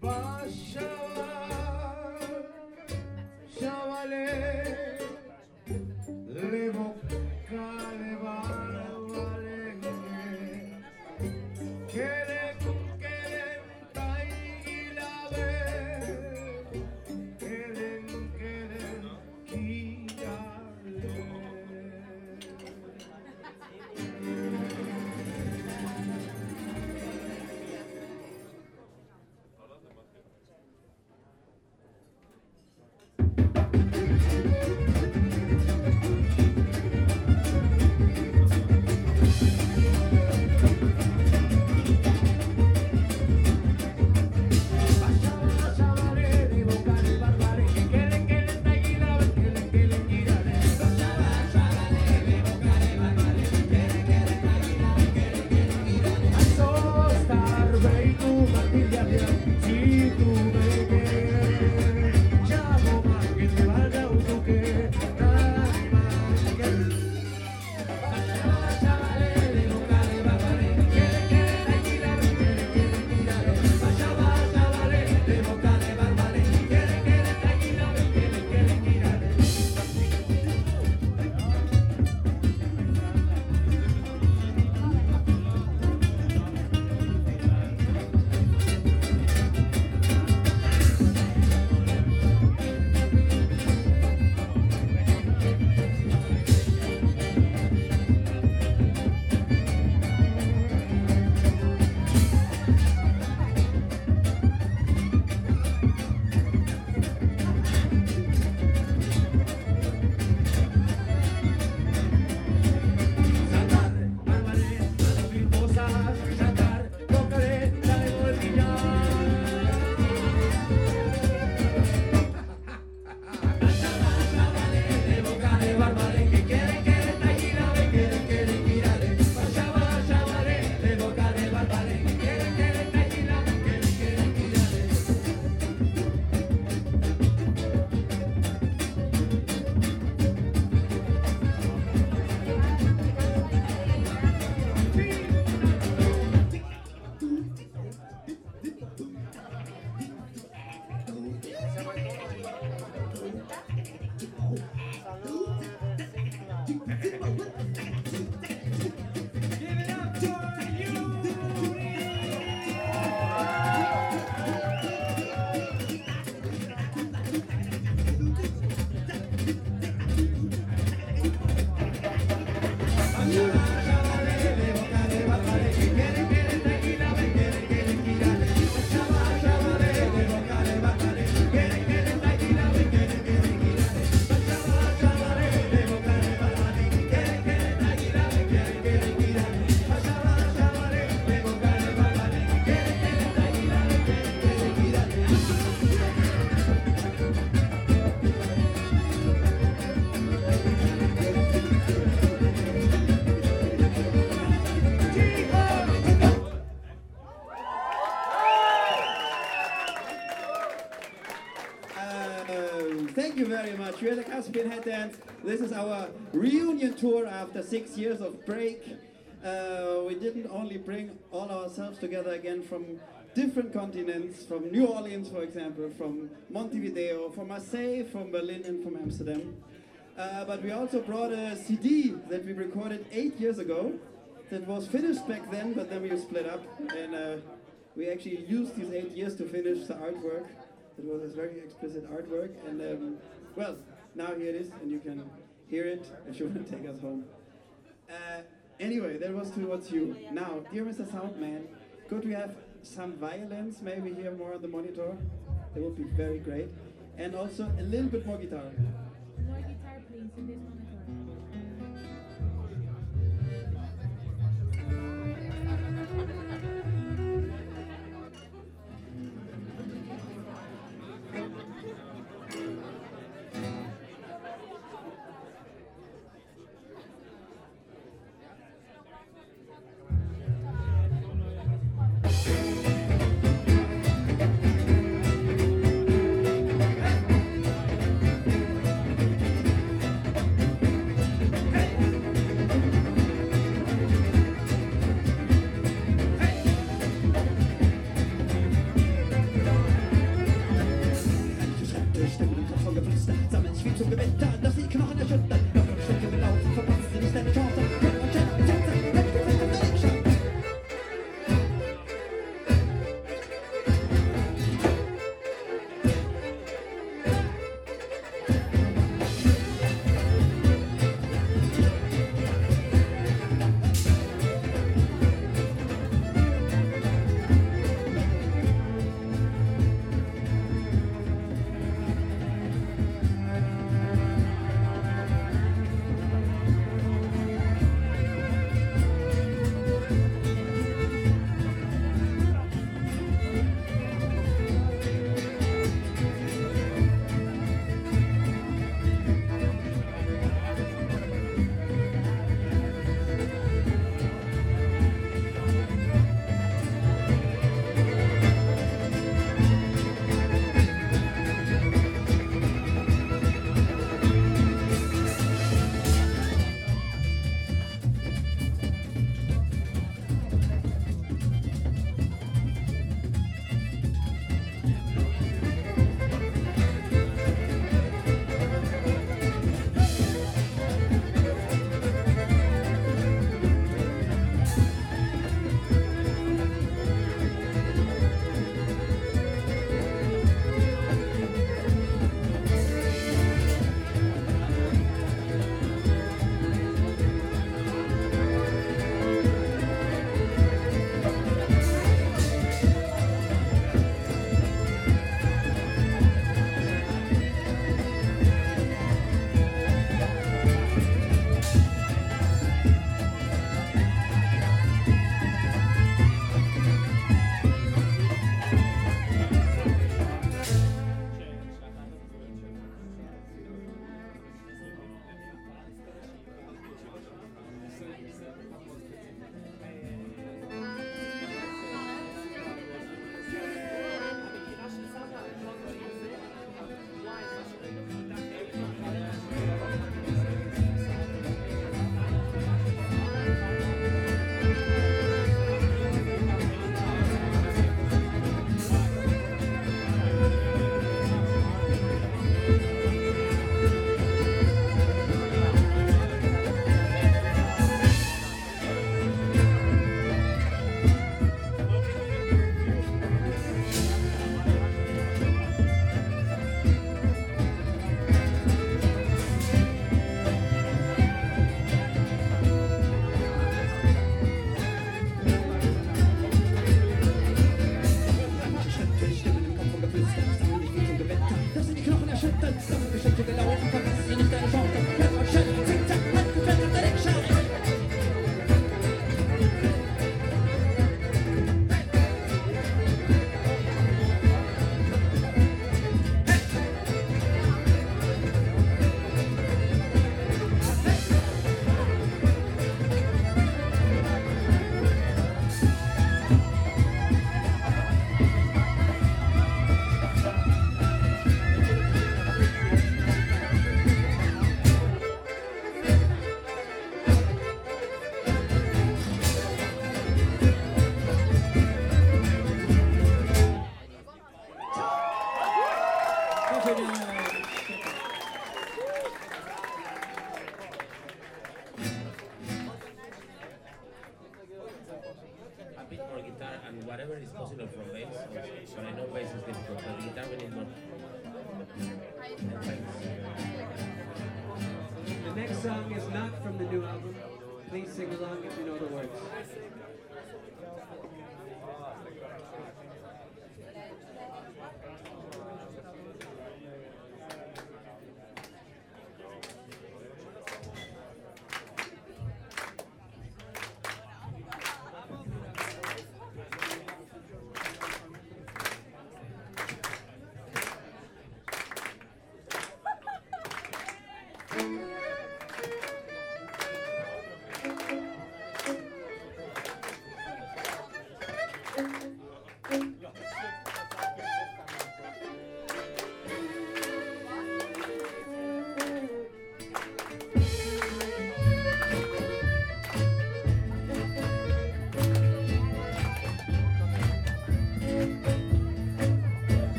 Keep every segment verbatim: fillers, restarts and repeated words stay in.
We're the Caspian Head Dance. This is our reunion tour after six years of break. Uh, we didn't only bring all ourselves together again from different continents, from New Orleans, for example, from Montevideo, from Marseille, from Berlin, and from Amsterdam. Uh, but we also brought a C D that we recorded eight years ago that was finished back then, but then we split up. And uh, we actually used these eight years to finish the artwork. It was a very explicit artwork. And um, well, now here it is, and you can hear it if you want to take us home. Uh, anyway, that was Towards You. Now, dear Mister Soundman, could we have some violins maybe here more on the monitor? That would be very great. And also a little bit more guitar. More guitar, please, in this monitor. is possible from bass, also, but I know bass is difficult, but the guitar really is not. And thanks. The next song is not from the new album. Please sing along if you know the words.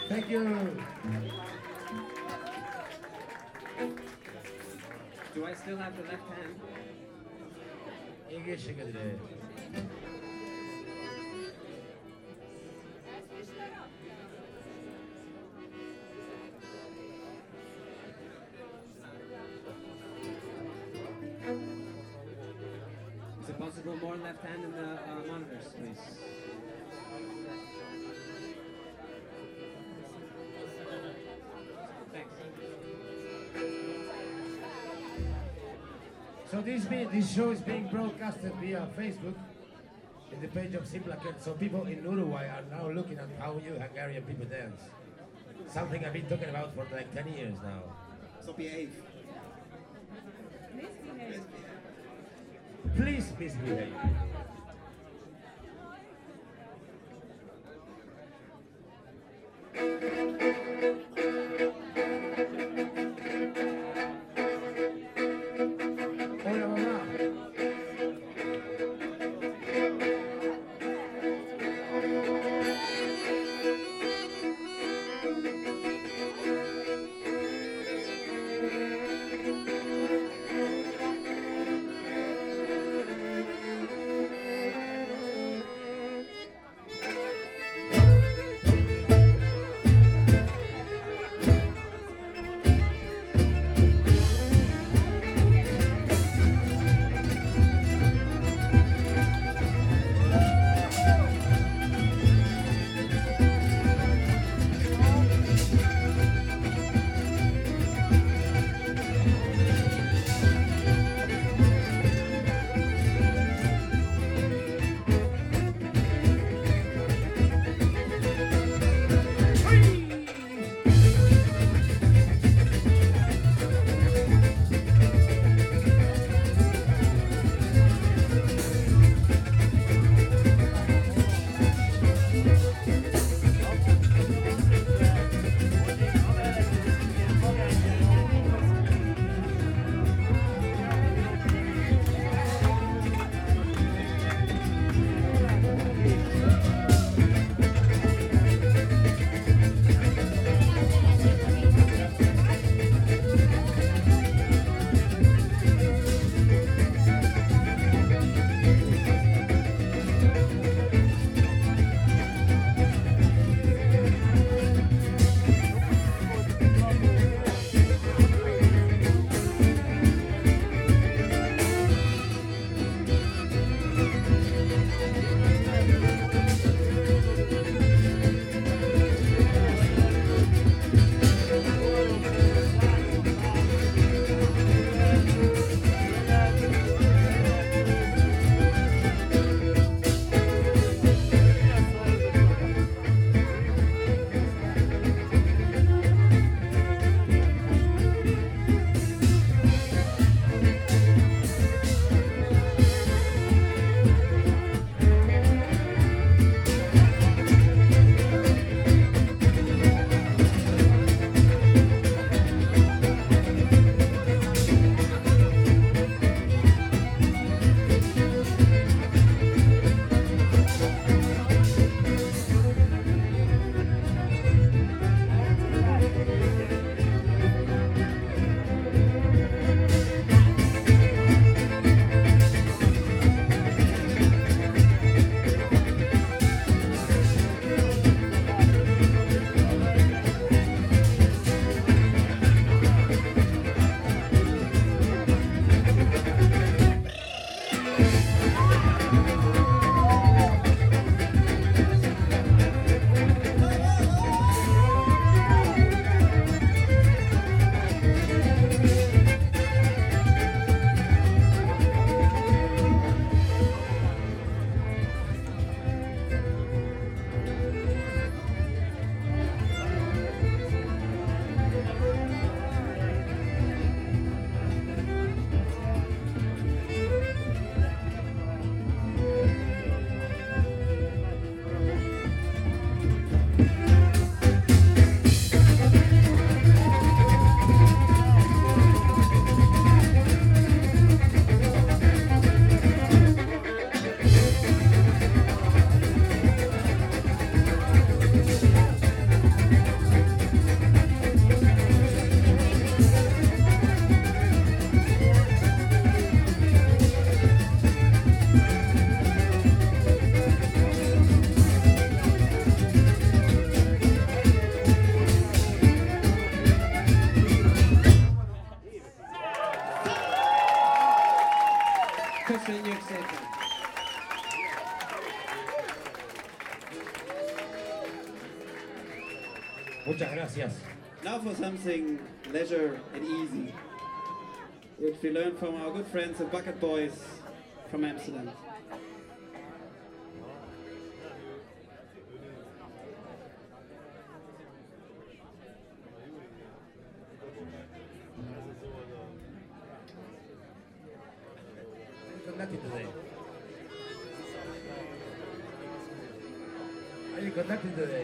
Thank you. Do I still have the left hand? English today. Is it possible more left hand in the uh, monitors, please? Thanks. So this be, this show is being broadcasted via Facebook in the page of Simplaket. So people in Uruguay are now looking at how you Hungarian people dance. Something I've been talking about for like ten years now. So behave. Misbehave. Please misbehave. Hola mamá. gracias. Now for something leisure and easy, which we learned from our good friends the Bucket Boys from Amsterdam. Conducting today. Are you conducting today?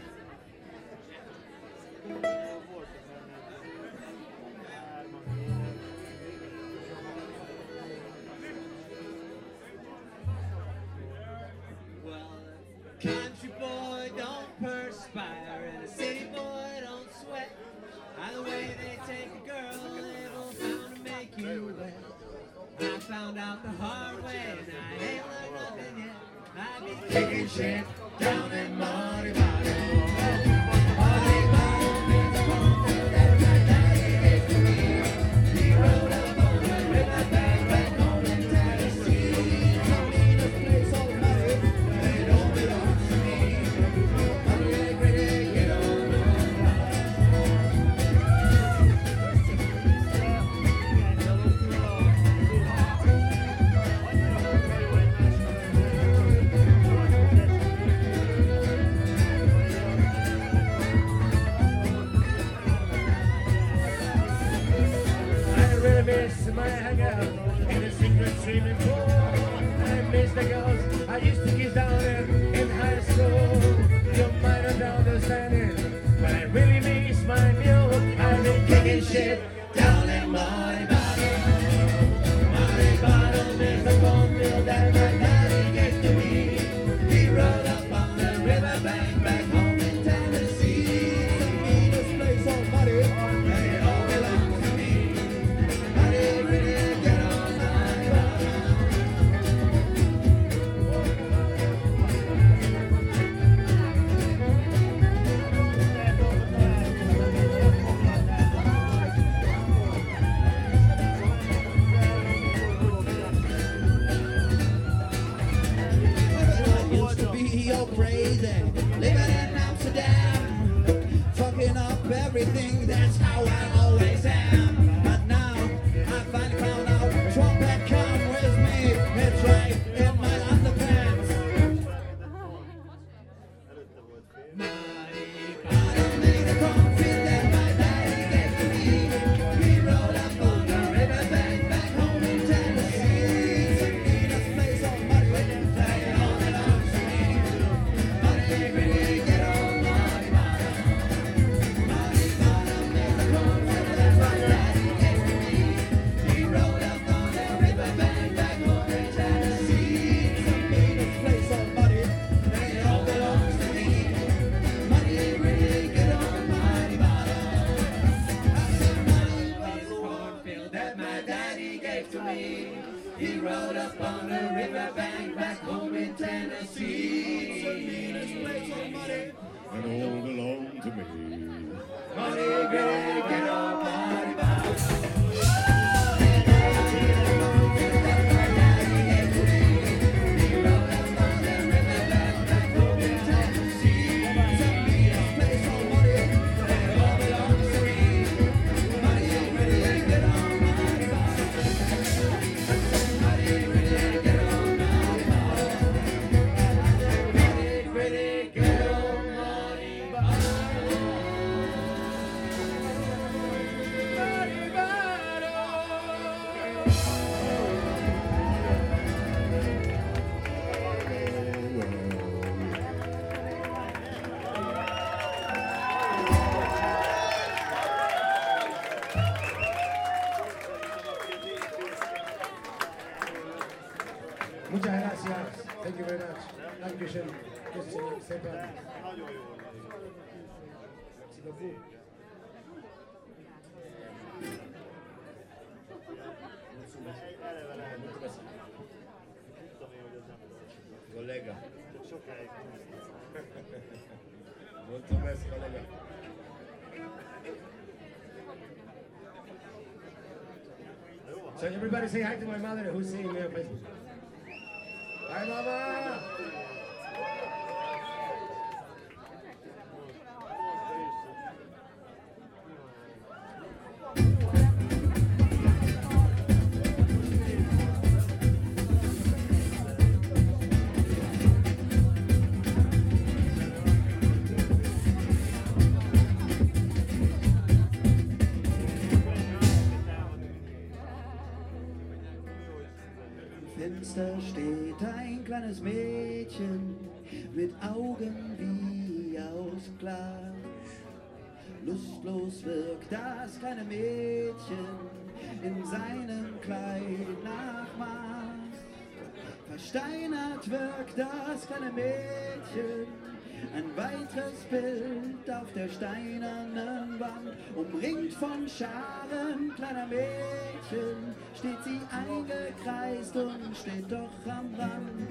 Well, a country boy don't perspire, and a city boy don't sweat. Either way they take a girl, they both bound to make you wet. I found out the hard way, and I ain't learned nothing yet. I've been kicking shit down in Monty Bottom. Monty Bottom is the cornfield that my daddy gave to me. He rode up on the river bank back home in Tennessee. The meanest place on earth, they don't belong to me. Hungry, gritty, get on the miss my hangout in a secret swimming pool. I miss the girls I used to kiss down in, in high school. You might not understand it, but I really miss my mule. I've been kicking shit down in Monty Bottom. Monty Bottom is the cornfield that my daddy gave to me. He rode up on the riverbank back home in Tennessee. The meanest place on Monty, they all belong to me. Crazy, living in Amsterdam, fucking up everything, that's how I always am. But now, I finally found out, trumpet come with me, it's right in my underpants. Monty Bottom made a cornfield that my daddy gave to me. He rode up on the riverbank back home in Tennessee. The meanest place on Monty, they all belong to me. He rode up on the riverbank back home in Tennessee. It's the meanest place on Monty, and all belong to me. Monty, get, get on Monty Bottom. Muchas gracias. Thank you very much. Dankeschön. Küsschen. Super. Merci beaucoup. Collega. Molto bene, collega. So everybody say hi to my mother who's seeing me on Facebook. Hi, Mama! kleines Mädchen mit Augen wie aus Glas. Lustlos wirkt das kleine Mädchen in seinem Kleid nach Maß. Versteinert wirkt das kleine Mädchen, ein weiteres Bild auf der steinernen Wand. Umringt von Scharen kleiner Mädchen steht sie eingekreist und steht doch am Rand.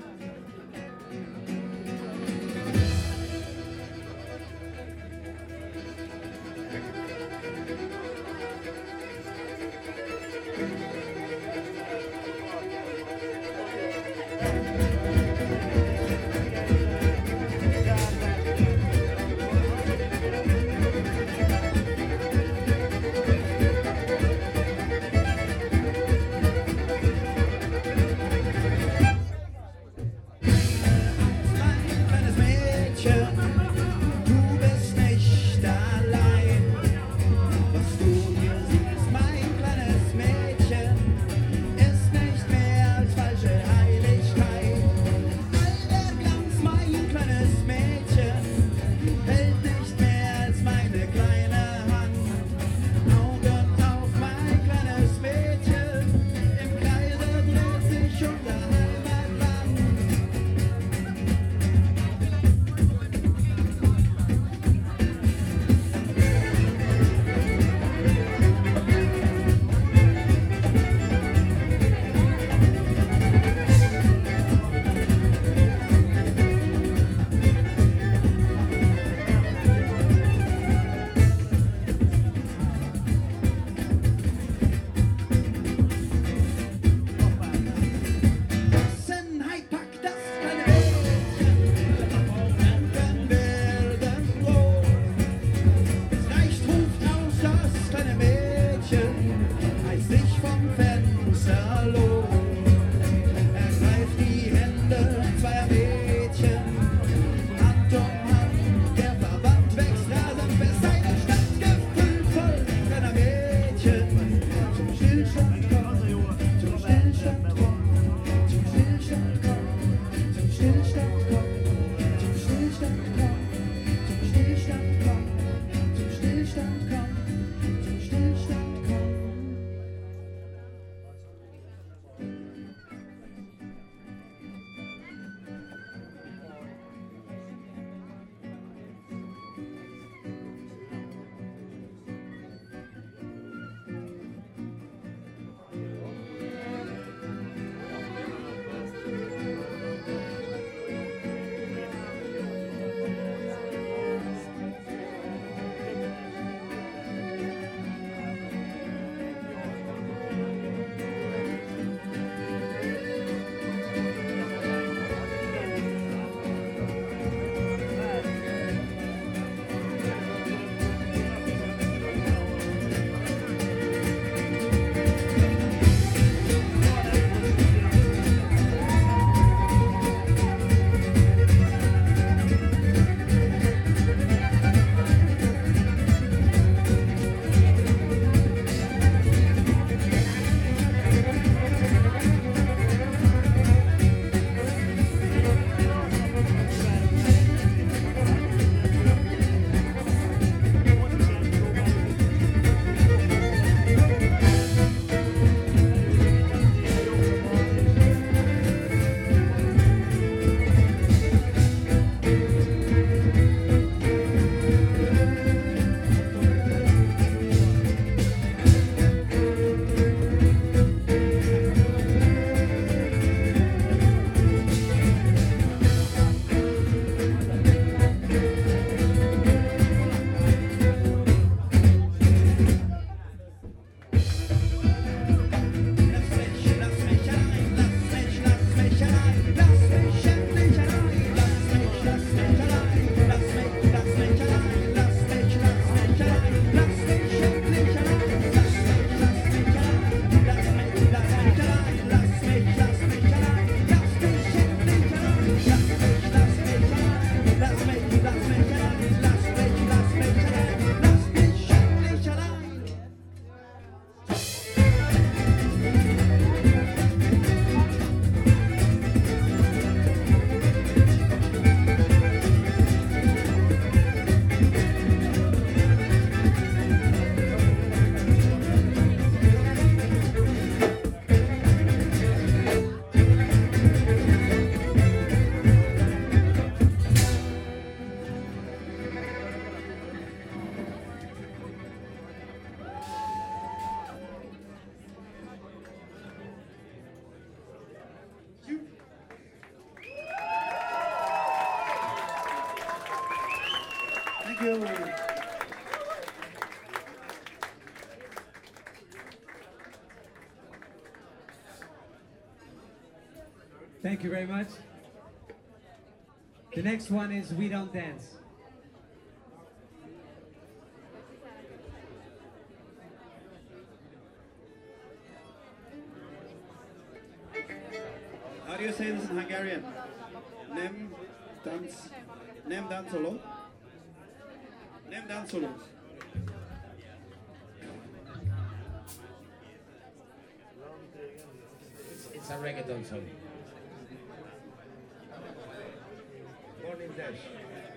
Thank you very much. The next one is We Don't Dance. How do you say this in Hungarian? Nem dans, nem dancolok. Nem dancolok. It's, it's a reggaeton song. Morning Dash.